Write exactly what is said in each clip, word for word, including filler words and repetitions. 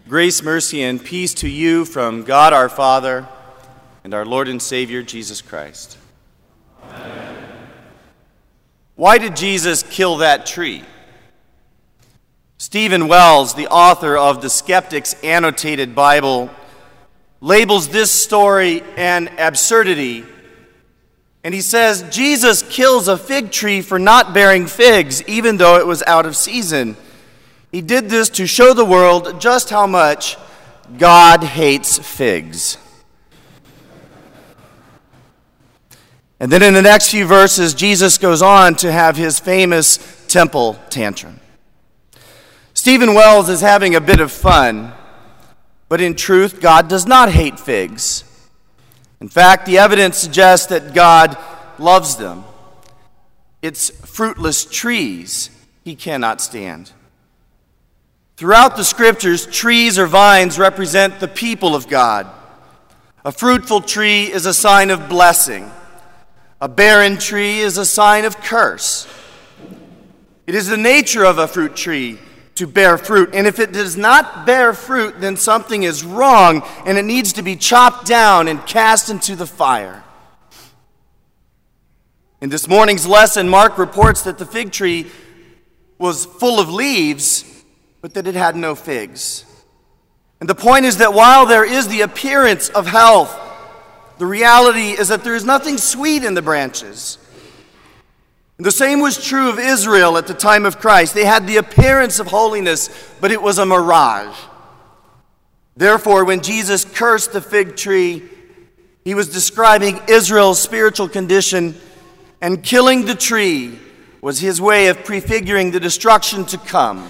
Grace, mercy, and peace to you from God our Father and our Lord and Savior, Jesus Christ. Amen. Why did Jesus kill that tree? Stephen Wells, the author of the Skeptic's Annotated Bible, labels this story an absurdity. And he says, Jesus kills a fig tree for not bearing figs, even though it was out of season. He did this to show the world just how much God hates figs. And then in the next few verses, Jesus goes on to have his famous temple tantrum. Stephen Wells is having a bit of fun, but in truth, God does not hate figs. In fact, the evidence suggests that God loves them. It's fruitless trees he cannot stand. Throughout the scriptures, trees or vines represent the people of God. A fruitful tree is a sign of blessing. A barren tree is a sign of curse. It is the nature of a fruit tree to bear fruit, and if it does not bear fruit, then something is wrong, and it needs to be chopped down and cast into the fire. In this morning's lesson, Mark reports that the fig tree was full of leaves, but that it had no figs. And the point is that while there is the appearance of health, the reality is that there is nothing sweet in the branches. And the same was true of Israel at the time of Christ. They had the appearance of holiness, but it was a mirage. Therefore, when Jesus cursed the fig tree, he was describing Israel's spiritual condition, and killing the tree was his way of prefiguring the destruction to come.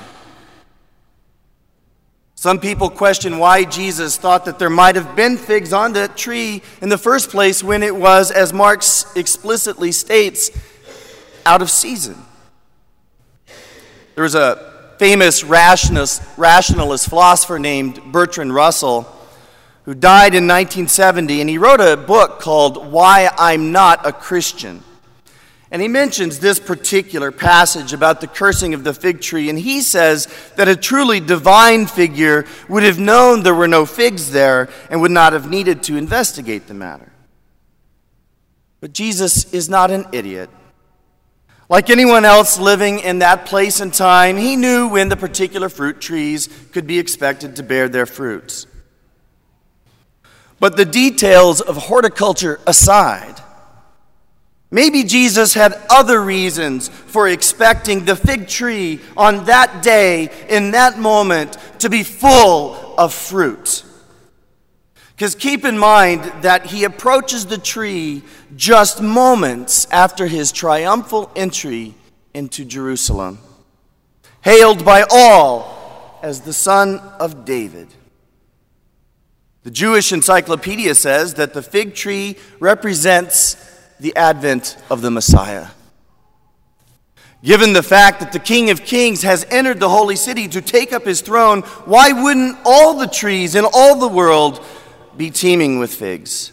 Some people question why Jesus thought that there might have been figs on that tree in the first place when it was, as Mark explicitly states, out of season. There was a famous rationalist, rationalist philosopher named Bertrand Russell who died in nineteen seventy, and he wrote a book called Why I'm Not a Christian. And he mentions this particular passage about the cursing of the fig tree, and he says that a truly divine figure would have known there were no figs there and would not have needed to investigate the matter. But Jesus is not an idiot. Like anyone else living in that place and time, he knew when the particular fruit trees could be expected to bear their fruits. But the details of horticulture aside, maybe Jesus had other reasons for expecting the fig tree on that day, in that moment, to be full of fruit. Because keep in mind that he approaches the tree just moments after his triumphal entry into Jerusalem, hailed by all as the Son of David. The Jewish Encyclopedia says that the fig tree represents the advent of the Messiah. Given the fact that the King of Kings has entered the holy city to take up his throne, why wouldn't all the trees in all the world be teeming with figs?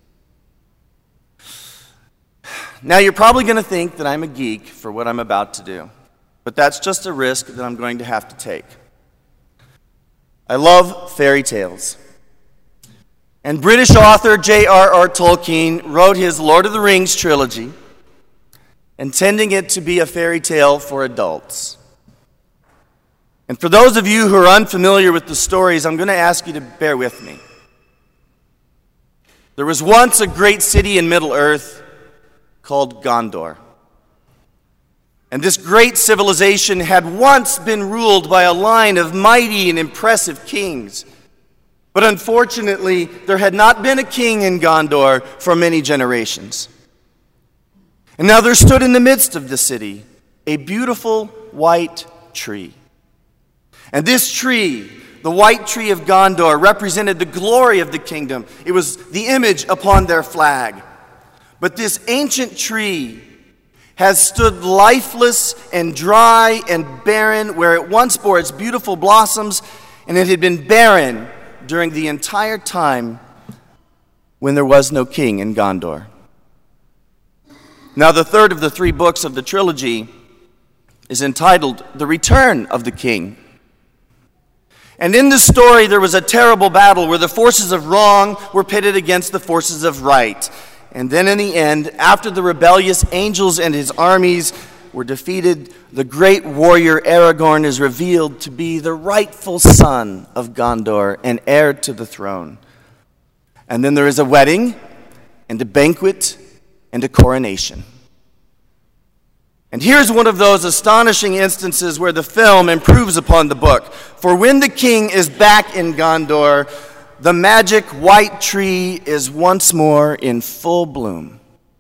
Now you're probably going to think that I'm a geek for what I'm about to do, but that's just a risk that I'm going to have to take. I love fairy tales. And British author J R R Tolkien wrote his Lord of the Rings trilogy, intending it to be a fairy tale for adults. And for those of you who are unfamiliar with the stories, I'm going to ask you to bear with me. There was once a great city in Middle-earth called Gondor. And this great civilization had once been ruled by a line of mighty and impressive kings. But unfortunately, there had not been a king in Gondor for many generations. And now there stood in the midst of the city a beautiful white tree. And this tree, the white tree of Gondor, represented the glory of the kingdom. It was the image upon their flag. But this ancient tree has stood lifeless and dry and barren where it once bore its beautiful blossoms, and it had been barren during the entire time when there was no king in Gondor. Now, the third of the three books of the trilogy is entitled The Return of the King. And in this story, there was a terrible battle where the forces of wrong were pitted against the forces of right. And then in the end, after the rebellious angels and his armies were defeated, the great warrior Aragorn is revealed to be the rightful son of Gondor and heir to the throne. And then there is a wedding and a banquet and a coronation. And here's one of those astonishing instances where the film improves upon the book. For when the king is back in Gondor, the magic white tree is once more in full bloom.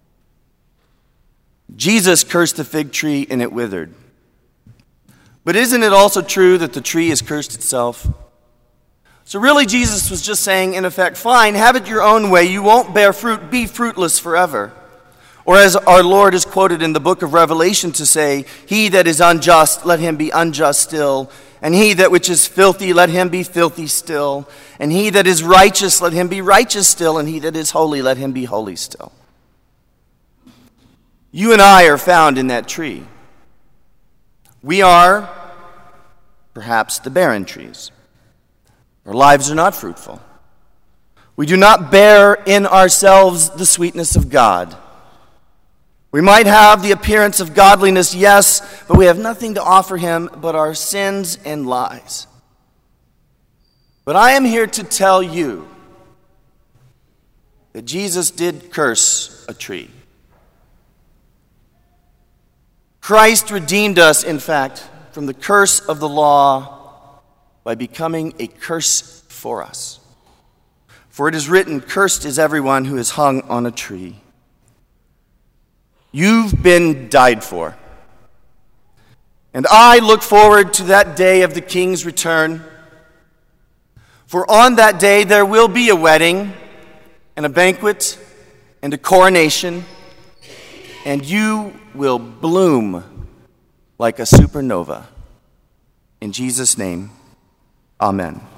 Jesus cursed the fig tree and it withered. But isn't it also true that the tree has cursed itself? So really Jesus was just saying, in effect, fine, have it your own way. You won't bear fruit, be fruitless forever. Or as our Lord is quoted in the book of Revelation to say, he that is unjust, let him be unjust still. And he that which is filthy, let him be filthy still. And he that is righteous, let him be righteous still. And he that is holy, let him be holy still. You and I are found in that tree. We are perhaps the barren trees. Our lives are not fruitful. We do not bear in ourselves the sweetness of God. We might have the appearance of godliness, yes, but we have nothing to offer him but our sins and lies. But I am here to tell you that Jesus did curse a tree. Christ redeemed us, in fact, from the curse of the law by becoming a curse for us. For it is written, cursed is everyone who is hung on a tree. You've been died for. And I look forward to that day of the King's return. For on that day there will be a wedding and a banquet and a coronation, and you will bloom like a supernova. In Jesus' name, amen.